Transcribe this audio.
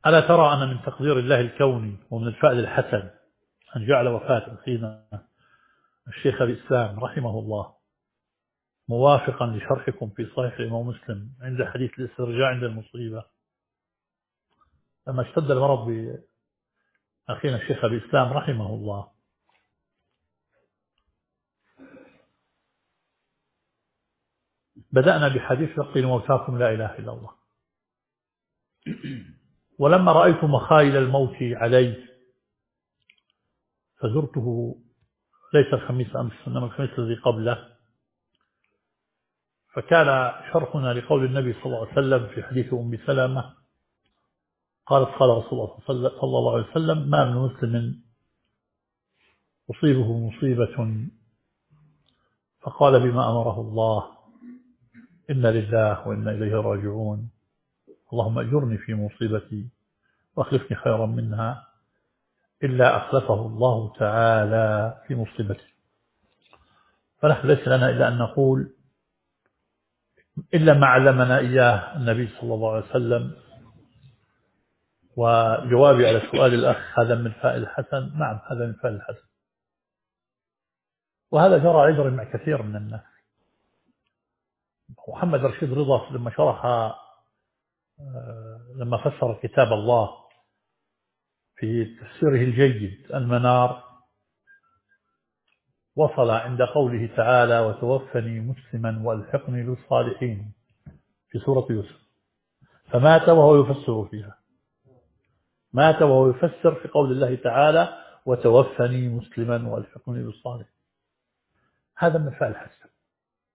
ألا ترى أن من تقدير الله الكوني ومن الفعل الحسن أن جعل وفاة أخينا الشيخ الإسلام رحمه الله موافقا لشرحكم في صحيح الإمام مسلم عند حديث الاسترجاع عند المصيبة، لما اشتد المرض بأخينا الشيخ الإسلام رحمه الله بدأنا بحديث لقين موتاكم لا إله إلا الله. ولما رأيت مخايل الموت علي فزرته ليس الخميس أمس إنما الخميس الذي قبله، فكان شرحنا لقول النبي صلى الله عليه وسلم في حديث أم سلمة قالت قال رسول الله صلى الله عليه وسلم: ما من مسلم تصيبه مصيبة فقال بما أمره الله إنا لله وإنا إليه راجعون اللهم أجرني في مصيبتي واخلفني خيرا منها إلا أخلفه الله تعالى في مصيبته. فنحن ليس لنا إلا أن نقول إلا ما علمنا إياه النبي صلى الله عليه وسلم. وجوابي على سؤال الأخ هذا من فعل الحسن، نعم هذا من فعل الحسن، وهذا جرى عذر مع كثير من الناس. محمد رشيد رضا لما شرح لما فسر كتاب الله في تفسيره الجيد المنار وصل عند قوله تعالى: وتوفني مسلما والحقني بالصالحين في سورة يوسف، فمات وهو يفسر فيها، مات وهو يفسر في قول الله تعالى: وتوفني مسلما والحقني بالصالحين. هذا من فعل الحسن.